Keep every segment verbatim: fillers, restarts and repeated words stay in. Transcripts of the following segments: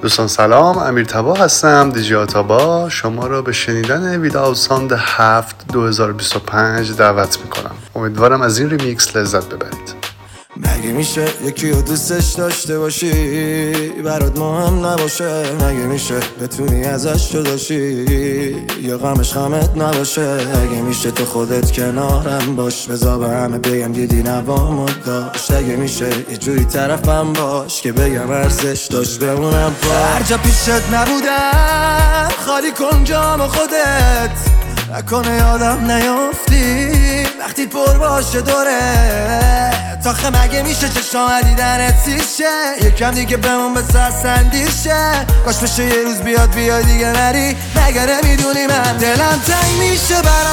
دوستان سلام، امیر تبا هستم، دیجی آتابا. شما را به شنیدن ویداو ساند هفت دو هزار و بیست و پنج دعوت میکنم. امیدوارم از این ریمیکس لذت ببرید. مگه میشه یکی رو دوستش داشته باشی برات مهم نباشه؟ مگه میشه بتونی ازش جداشی یا غمش غمت نباشه؟ مگه میشه تو خودت کنارم باش بذار به همه بگم دیدی نوامو داشت؟ مگه میشه یه جوری طرفم باش که بگم ارزش داشت بمونم با هر جا پیشت نبودم خالی کن جام خودت نکنه یادم نیافتی وقتی پر باشه دوره تاخه مگه میشه چشام دیدنت سیشه یکم دیگه بمون به سر سندیشه کاش بشه یه روز بیاد بیاد دیگه نری مگه نمیدونی من دلم تنگ میشه برات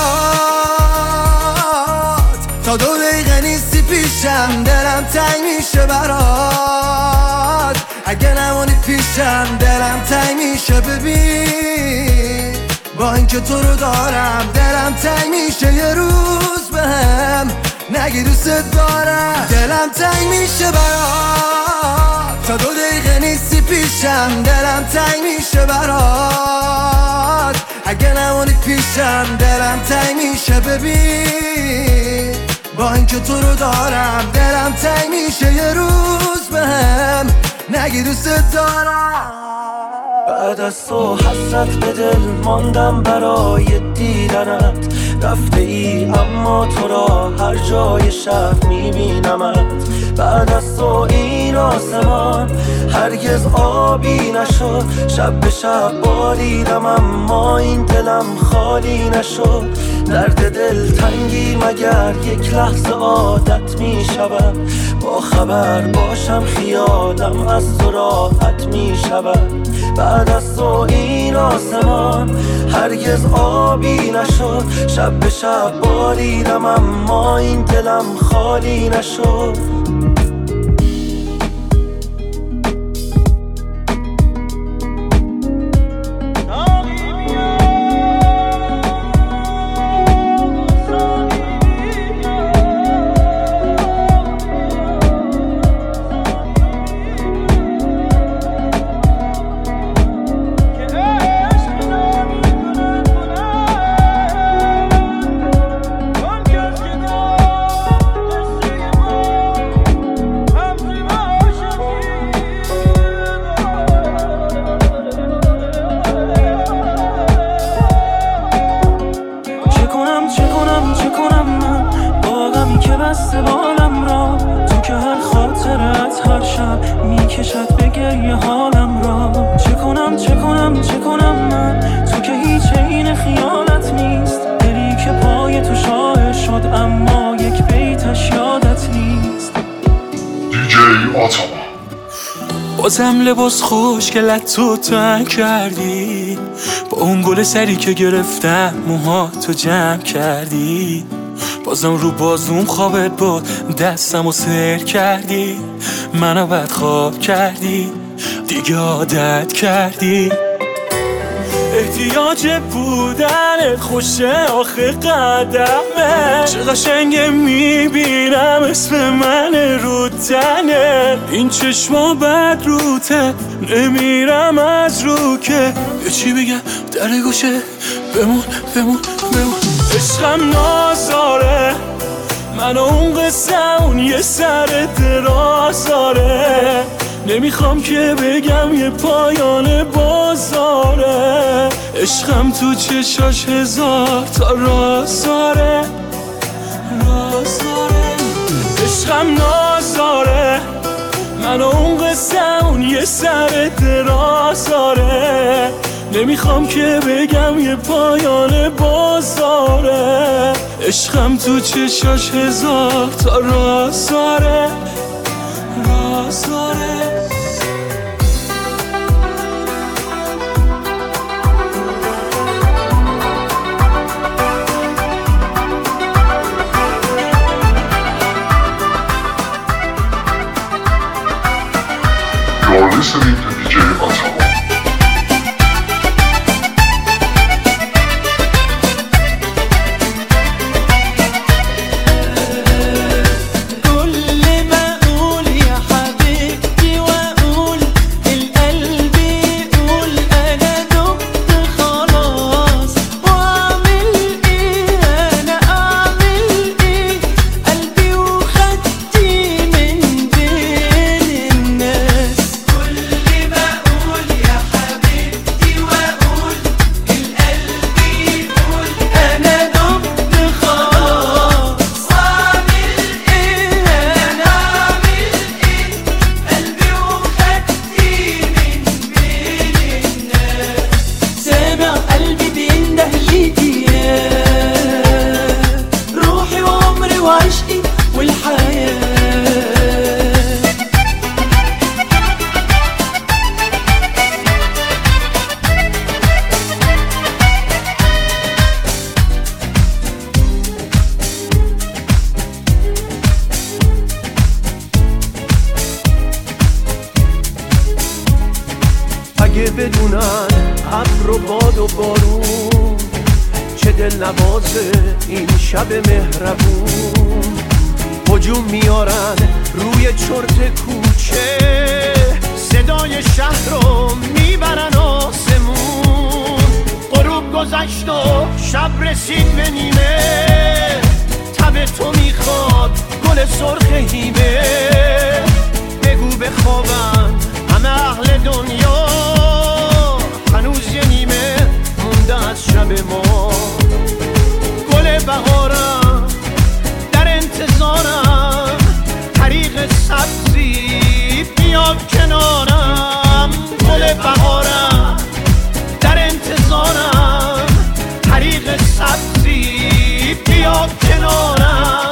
تا دو دقیقه نیستی پیشم دلم تنگ میشه برات اگه نمونی پیشم دلم تنگ میشه ببین با اینکه تو رو دارم دلم تنگ میشه یه روز بهم نگی دوست دارم دلم تنگ میشه برات تا دو دقیقه نیستی پیشم دلم تنگ میشه برات اگه نمونی پیشم دلم تنگ میشه ببین با اینکه تو رو دارم دلم تنگ میشه یه روز بهم نگی دوست دارم بعد از تو حسرت به دل ماندم برای دیدنت رفته ای اما تو را هر جای شهر میبینمت بعد از تو این آسمان هرگز آبی نشد شب به شب باریدم اما این دلم خالی نشد درد دل تنگی مگر یک لحظه عادت میشود با خبر باشم خیالم از تو راحت میشود بعد از تو این آسمان هرگز آبی نشد شب به شب باریدم اما این دلم خالی نشد بالم را تو که هر خاطرت هر شب میکشد به گریه حالم را چه کنم چه کنم چه کنم من تو که هیچ این خیالت نیست دلی که پای تو شاه شد اما یک بیتش یادت نیست دیجی آتابا بازم لباس خوش که لطو تنگ کردی با اون گل سری که گرفتم موها تو جمع کردی بازم رو بازوم خوابت بود دستمو سر کردی منو بد خواب کردی دیگه عادت کردی احتیاج بودنت خوشه آخه قدمه چه قشنگه میبینم اسم من رو تنه این چشما بد روته نمیرم از رو که یه چی بگم در گوشه بمون بمون بمون عشقم نازاره من اون قصه اون یه سر درازاره نمیخوام که بگم یه پایان بازاره عشقم تو چشاش هزار تا رازاره رازاره عشقم نازاره من اون قصه اون یه سر درازاره نمیخوام که بگم یه پایان بازاره عشقم تو چشاش هزار تا رازاره رازاره You're listening to دیجی آتابا. كل ما اقول يا حبيبتي واقول القلب اگه بدونن ابر و باد و بارون چه دل نوازه این شب مهربون. هجوم میارن روی چرت کوچه، صدای شهر رو میبرن آسمون. غروب گذشت و شب رسید به نیمه، تب تو میخواد گل سرخ هیمه. بگو بخوابن همه اهل دنیا، هنوز یه نیمه مونده از شب ما. گل بهارم در انتظارم، طریق سبزی بیا کنارم. گل بهارم در انتظارم، طریق سبزی بیا کنارم.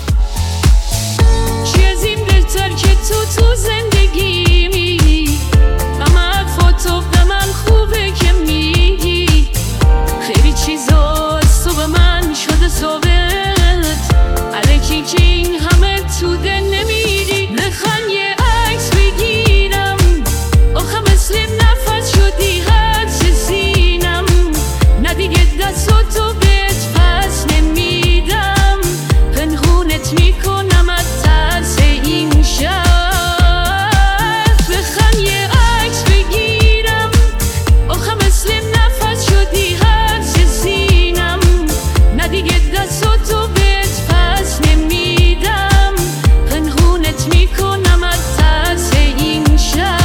چی از این بهتر که تو تو زندگیمی، غم فوتو به من خوبه که میگی. خیلی چیزا صبح من شده صبحت، الکی که این همه تو دل نمیری. بخوان یه عکس بگیرم، آخه مثل نفس شدی حد سینم. نه دیگه دست تو بهت پس نمیدم، پنهونت میکنم از ترس این شب. بخوان یه عکس بگیرم، آخه مثل نفس شدی حد سینم. نه دیگه دست تو بهت پس نمیدم، پنهونت میکنم از ترس این شب.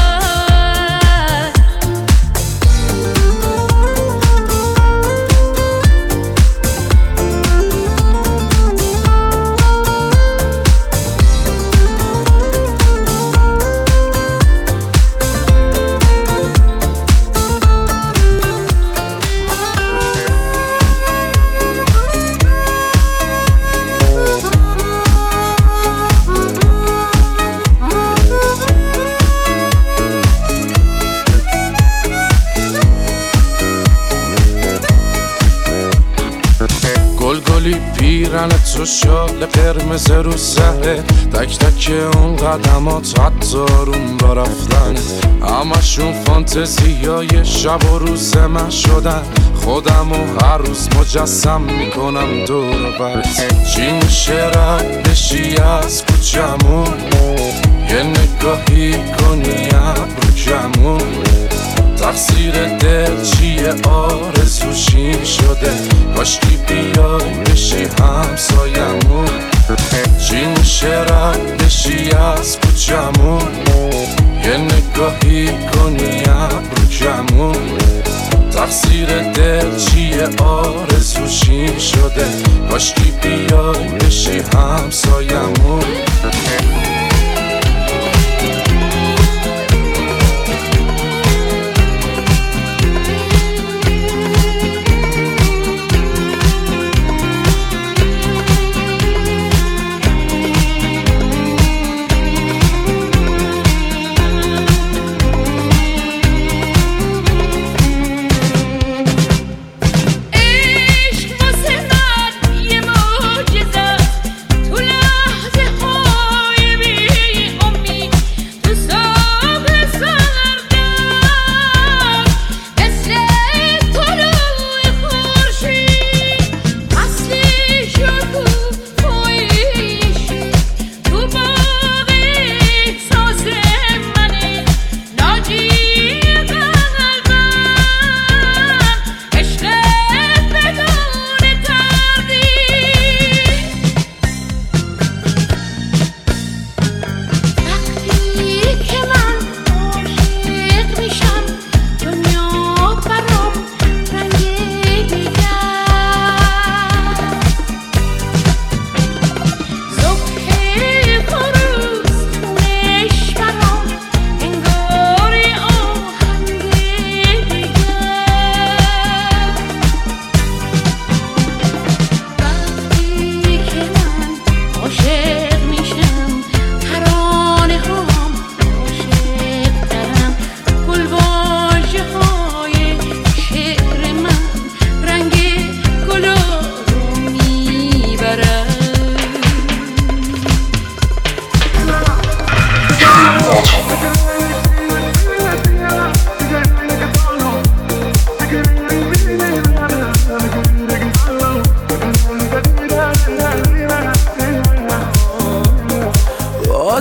گلگلی پیرن تو شال قرمز رو سهه، تک تک اون قدمات حتی رون با رفتن. همشون فانتزی های شب و روز من شدن، خودم و هر روز مجسم میکنم دور و برت. چی میشه رد بشی از کوچمون، یه نگاهی کنی ابرو کمون. تقصیر دل چیه آرزوشین شده، کاشکی بیای بشی همسایمون. چی میشه رد بشی از کوچمون، یه نگاهی کنی ابرو کمون. تقصیر دل چیه آرزوشین شده، کاشکی بیای بشی همسایمون.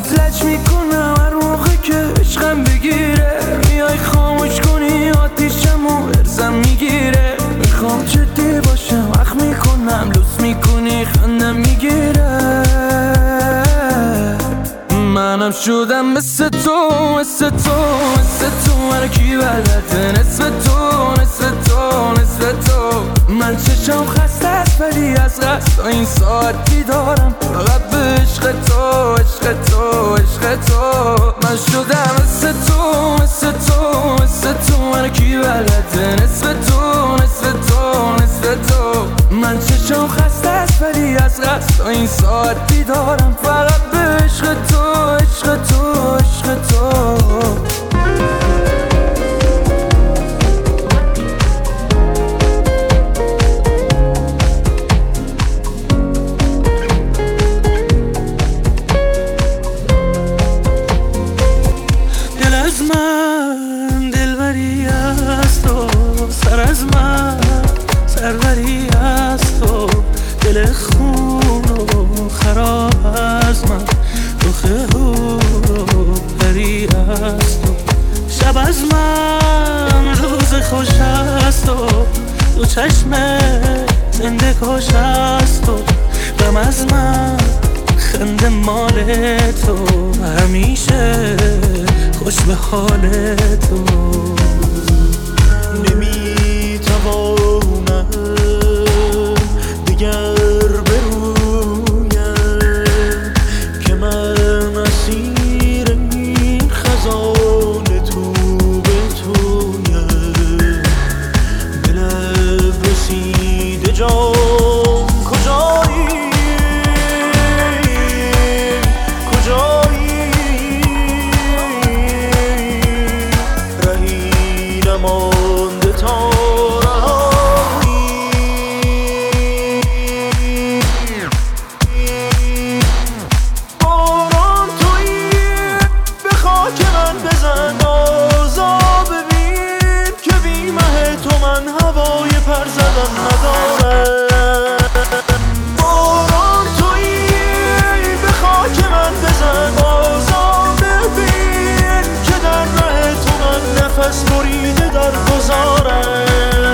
باهات لج میکنم هر موقع که عشقم بگیره، میای خاموش کنی آتیشمو ارزم میگیره. میخوام جدی باشم وقت میکنم لوس میکنی خندم میگیره. منم شدم مثل تو مثل تو مثل تو، هر کی بلده نصف تو نصف تو نصف تو. من چشم خسته است ولی از قصد تا این ساعت بیدارم، فقط به عشق تو عشق تو عشق تو. من شدم مثل تو مثل تو مثل تو، هر کی بلده نصف تو نصف تو نصف تو. من چشم خسته است ولی از قصد تا این ساعت بیدارم، فقط به عشق تو عشق تو عشق تو. دل از من دلبری از تو، سر از من سروری از تو. دل خون و خراب از من، رخ هورو پری از تو. شب از من روز خوش از تو، دو چشم زنده کش از تو. غم از من خنده مال تو، همیشه خوش به حال تو. نمیتوانم دیگر برویم که من اسیر این خزان تو به تویم. به لب رسیده جان کجایی کجایی، رهی نمانده تا بریده در گذارم.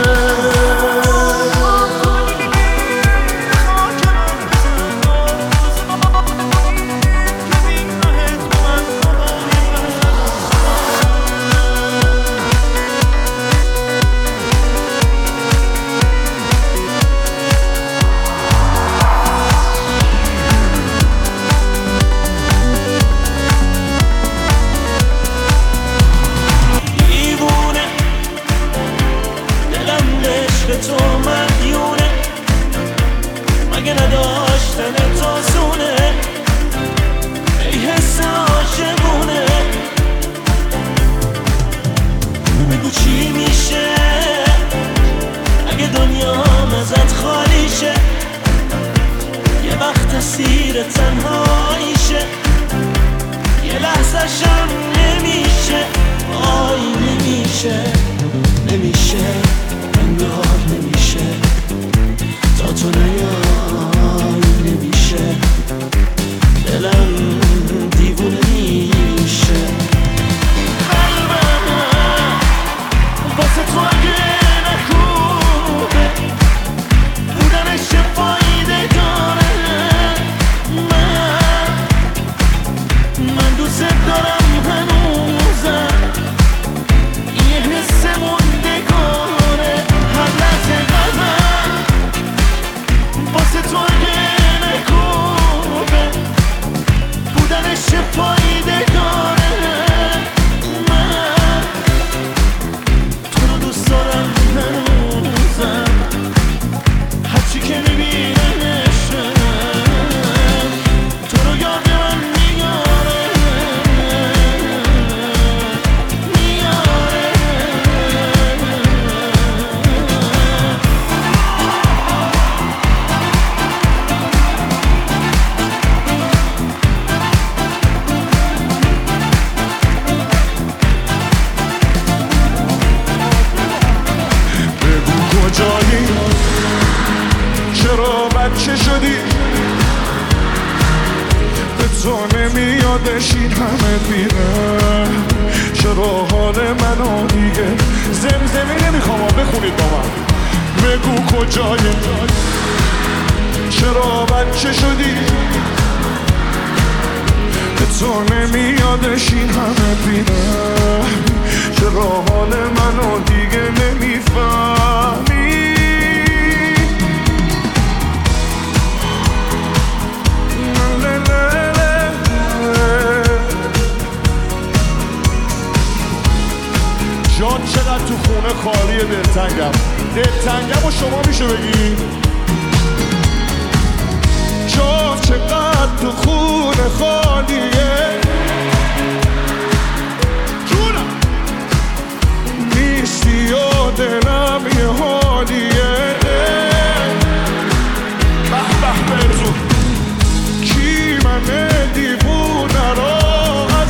تو مدیونه مگه نداشتن تو زونه، ای حس عاشقونه. بگو چی میشه اگه دنیا ازت خالی شه، یه وقت اسیر تنهاییشه، یه لحظه شم نمیشه. آی نمیشه نمیشه انگار نمیشه، تا تو نیای نمیشه، دلم دیوونه میشه. قلبم واسه تو اگه نخوبه بودنش چه فایده داره. من من دوست دارم هنوزم، یه حس موندگاره هر لحظه قلبم واسه تو اگه نکوبه بودنش چه فایده داره. من تو رو دوست دارم هنوزم، هرچی که میبینمشم تو رو یاد من میاره. نمیادش این همه بیره چرا حال منو دیگه زمزمی نمیخوام بخونید با من بگو کجای چرا بچه شدی به تو نمیادش این همه بیره چرا حال منو دیگه نمیفهمی جان چقدر تو خونه خالیه دلتنگم دلتنگم و شما میشه بگی جان چقدر تو خونه خالیه جونم نیستی و دلم یه حالیه به به برزون کی من دیوونه را از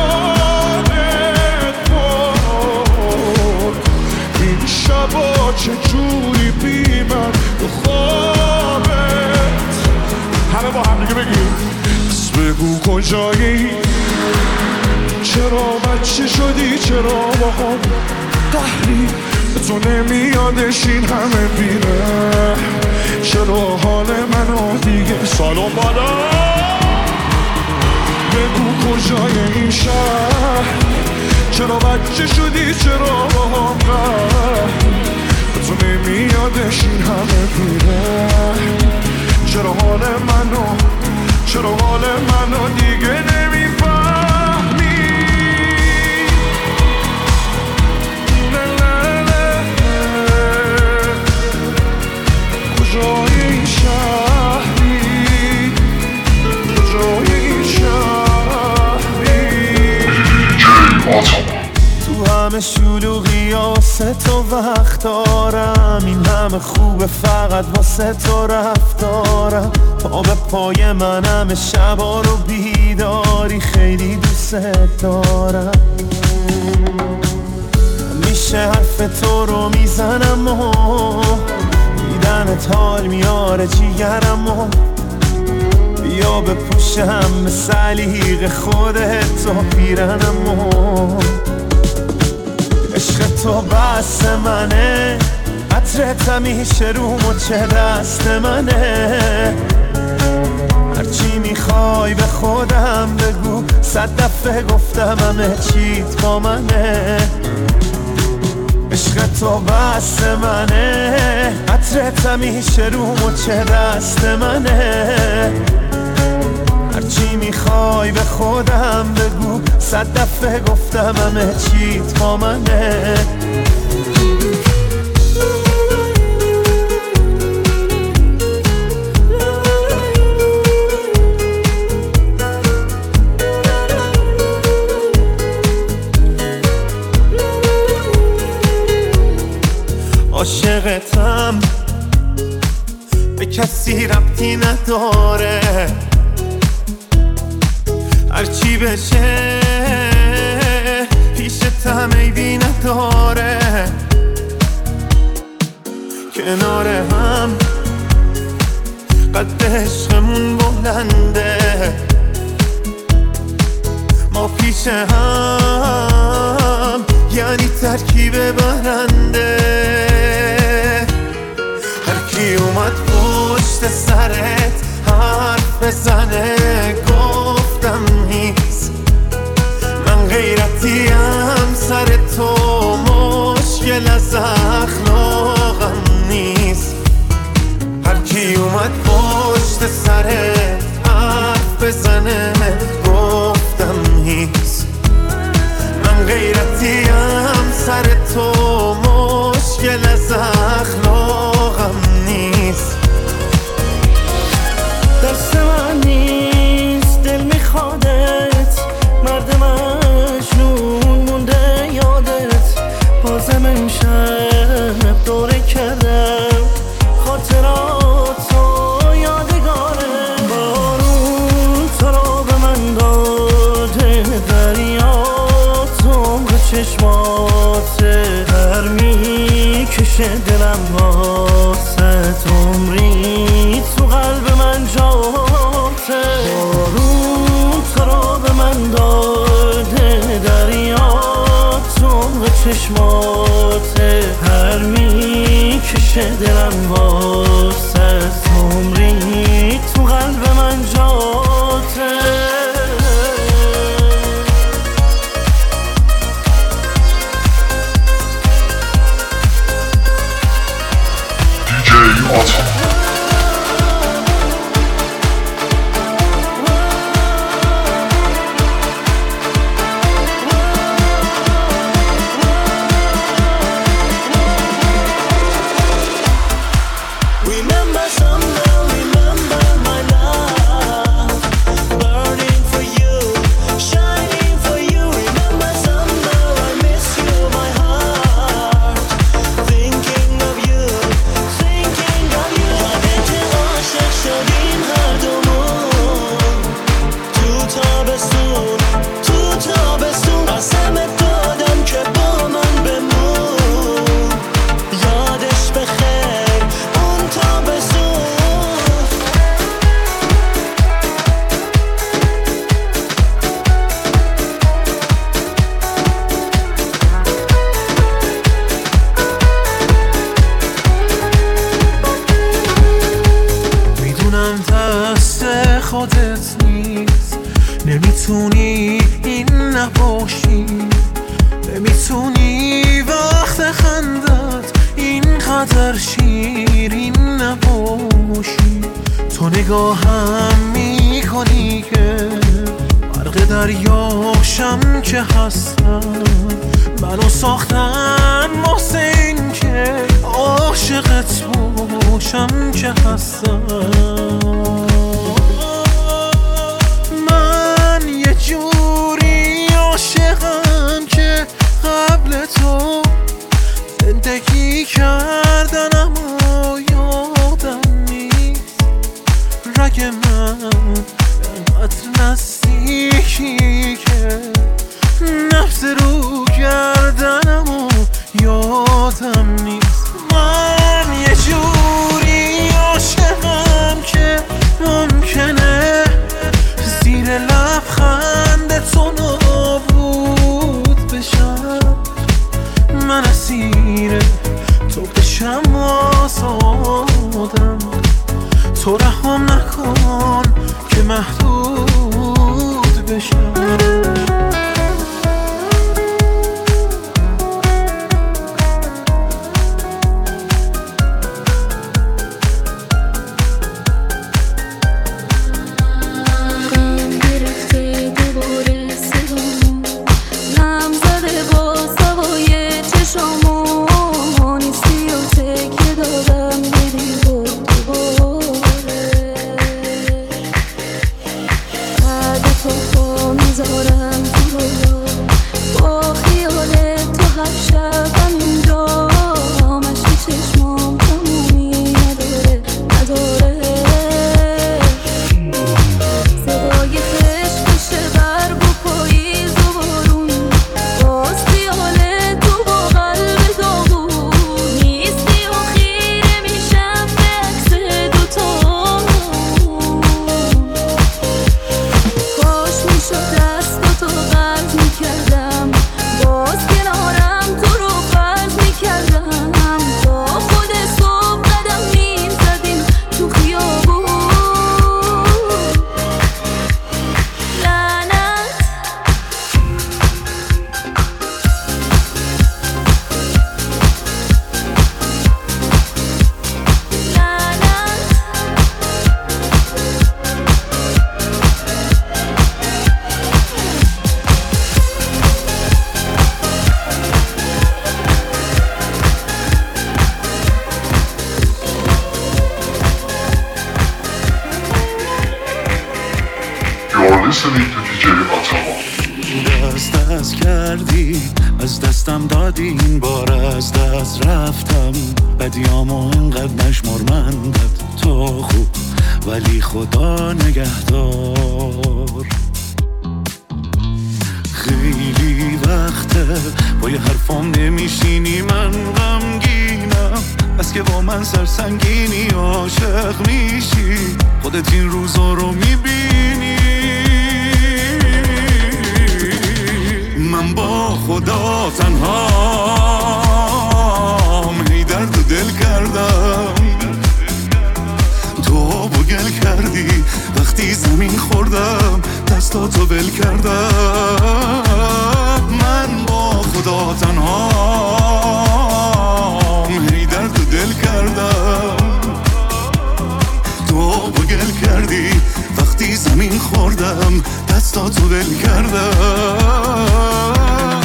یادت برد این شبا چجوری بی من تو خوابت همه با هم دیگه بگیم پس بگو کجایی چرا بچه شدی چرا با هم قهری به تو نمیادش این همه بیره چرا حال منو دیگه سالون بالا بگو کجای این شهر چرا بچه شدی چرا با هم قهری به تو نمیادش این همه بیره چرا حال منو چرا حال منو دیگه نمیفهمی کجای این شهری کجای این شهری تو همه شلوغی واسه تو وقت دارم این همه خوبه فقط واسه تو رفتارم پا به پای من همه شبا رو بیداری خیلی دوست دارم میشه حرف تو رو میزنم و دیدنت حال میاره جیگرم و بیا بپوشم به سلیق خودت و پیرنم و عشق تو بس منه عطرت همیشه رو مچه دست منه هرچی میخوای به خودم بگو صد دفعه گفتم همه چیت با منه عشق تو بس منه عطرت همیشه رو مچه دست منه هرچی میخوای به خودم بگو صد دفعه گفتم همه چیت با منه عاشقتم به کسی ربطی نداره هرچی بشه پیشت هم عیبی نداره کنار هم قد عشقمون بلنده ما پیش هم یعنی ترکیب برنده هر کی اومد پشت سرت حرف بزنه گفتم نیست من غیرتیم سر تو مشکل از اخلاقم نیست هر کی اومد پشت سرت حرف بزنه گفتم نیست من غیرتیم سر تو مشکل از اخلاقم نیست دست من نیست دل میخوادت مرد مجنون مونده یادت بازم امشب دوره کردم خاطراتو یادگاره بارون تو رو به من داده دریا تو به چشماته هر میکشه دلم واسه عمری تو قلب من جاته بارون تو رو چشماته هر میکشه دلم واسه عمری تو قلب من جاته دیجی آتا خودت نیست نمیتونی این نباشی نمیتونی وقت خندت اینقدر شیرین نباشی تو نگاهم میکنی که غرق دریاشم که هستم منو ساختن محسن که عاشقت باشم که هستم جوری عاشقم که قبل تو زندگی کردن اما یادم نیست رگ من انقدر نزدیکی که نفس رو کردنم و یادم نیست من یه جوری عاشقم که ممکنه زیر لبخند تو نابود بشم من اسیر تو بشم آزادم تو رحم نکن که محدود بشم دست دست کردی از دستم دادی این بار از دست رفتم بدیامو اینقدر نشمر من بد تو خوب ولی خدا نگهدار خیلی وقته با یه حرفام نمیشینی من غمگینم بس که با من سرسنگینی عاشق میشی خودت این روزا رو میبینی من با خدا تنها زمین خوردم دستاتو ول کردم من با خدا تنهام هی درد و دل کردم تو آب و گل کردی وقتی زمین خوردم دستاتو ول کردم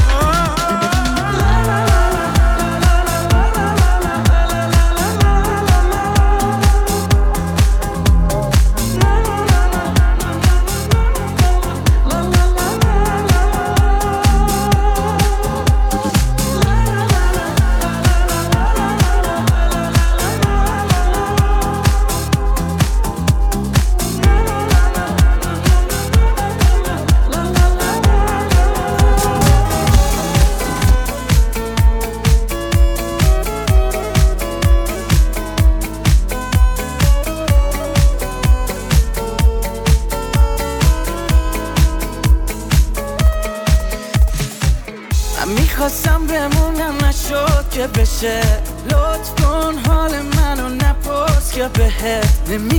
میخواستم بمونم نشد که بشه لطف کن حال منو نپرس که بهت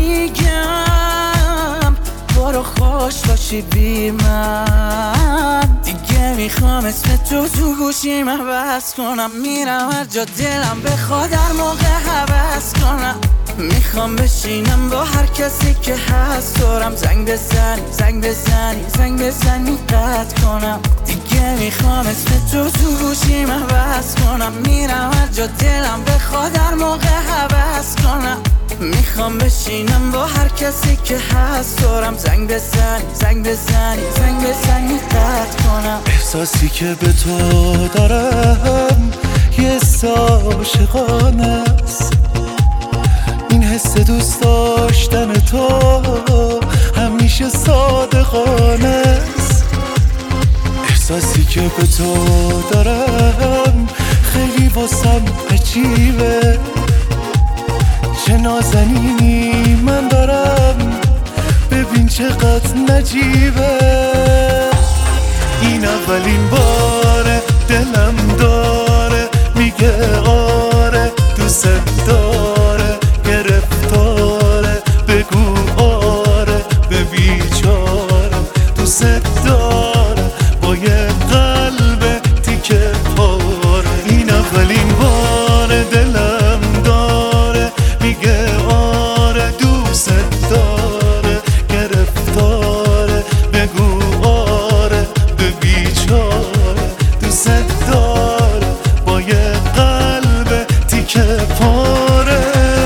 نمیگم برو خوش باشی بی من دیگه میخوام اسم تو تو گوشیم عوض کنم میرم هر جا دلم بخواد هر موقع حوض کنم میخوام بشینم با هر کسی که هست دارم زنگ بزنی زنگ بزنی زنگ بزنی قطع کنم دیگه میخوام اسم تو تو گوشیم عوض کنم میرم هر جا دلم بخواد هر موقع حوض کنم میخوام بشینم با هر کسی که هست دارم زنگ بزنی زنگ بزنی زنگ بزنی قطع کنم احساسی که به تو دارم یه حس عاشقانه است این حس دوست داشتن تو همیشه صادقانه است احساسی که به تو دارم خیلی واسم عجیبه چه نازنینی من دارم ببین چقدر نجیبه این اولین باره دلم داره میگه آره دوست داره گرفتاره بگو آره به بیچاره دوست داره با یه قلب تیکه پاره این اولین باره دلم داره میگه آره دوست داره گرفتاره بگو آره به بیچاره دوست داره با یه قلب تیکه پاره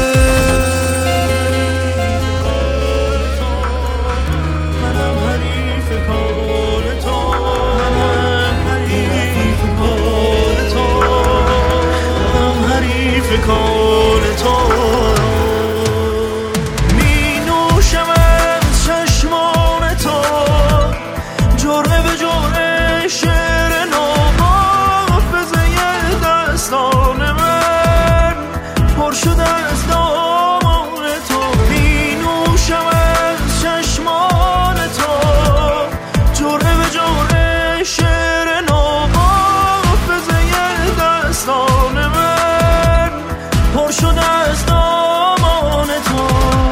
منم حریف کار تو منم حریف کار تو منم حریف کار تو می نوشم از چشمان تو جرعه به جرعه شعر نو حافظه دستان من پر شده از دامان تو می نوشم از چشمان تو جرعه به جرعه شعر نو حافظه دستان من پر شده از دامان تو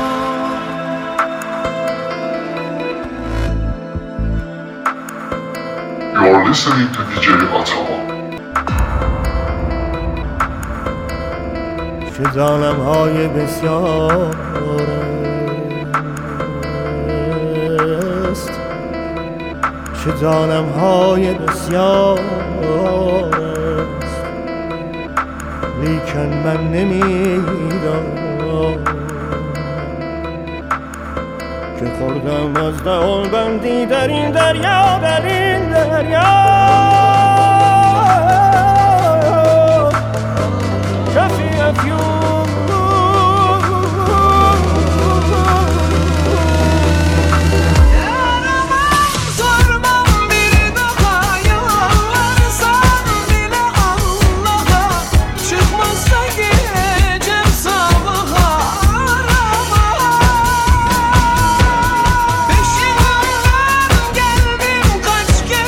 You're listening to دی جی Ottawa. چه ظالم های بسیار است چه ظالم های بسیار است لیکن من نمیدانم که خوردم از دهان بندی در این دریا در این دریا کفی افیون Geldim kaç kez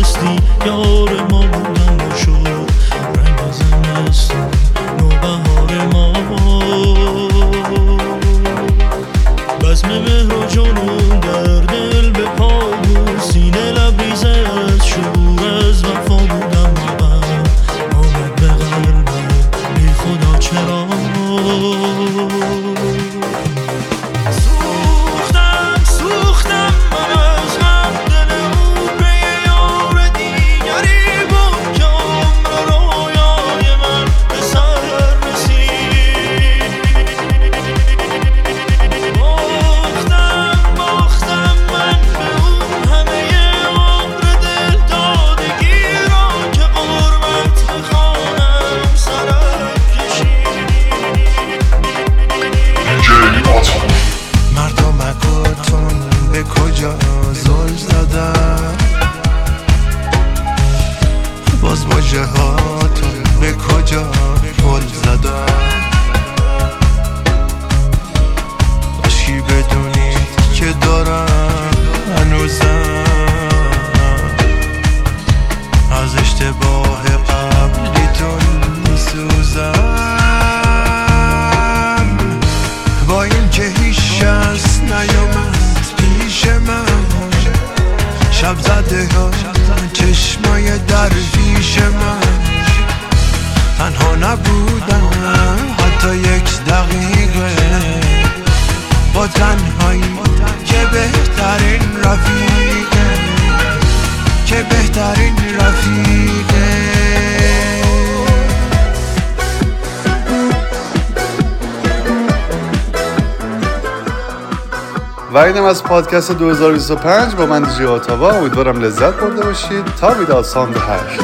نتونستی یار ما بودم و شد رنگ زمستون نوبهار ما. بزم مهر و جنون در دل به پا بود، سینه لبریز از شور از وفا بودم من آمد به قلبم بی خدا چرا. سوختم سوختم من از غم دل او به یار دیگری بود که عمر رویای من به سر رسید. باختم باختم من به اون همه عمر دل دادگی را که غربت به خانم سرک کشید. دیجی آتاما مردمکاتون به کجا زل زدن، باز واژه هاتون به کجا پل زدن. باشی بدونید که دارم هنوزم از اشتباه قبلیتون میسوزم. با این که هیچ شخص نیامد پیش من، شب زده ها چشمای درویش من، تنها نبودم حتی یک دقیقه با تنهایی که بهترین رفیقه، که بهترین رفیقه. و اینم از پادکست دو هزار و بیست و پنج با من دیجی آتاوا. امیدوارم لذت برده باشید. تا ویدال ساند هشت.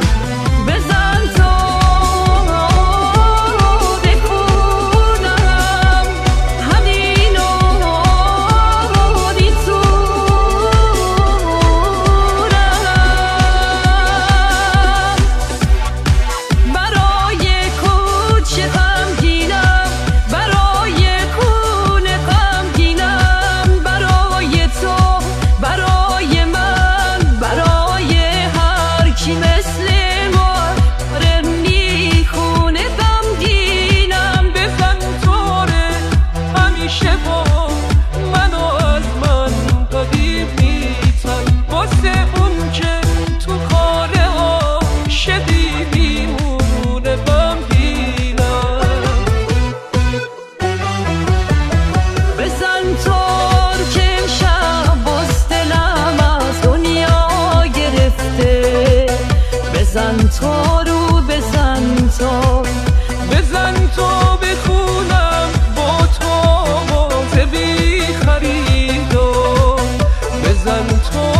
بزن تا رو بزن تا بزن تا بخونم با تو بی خریدو. بزن تا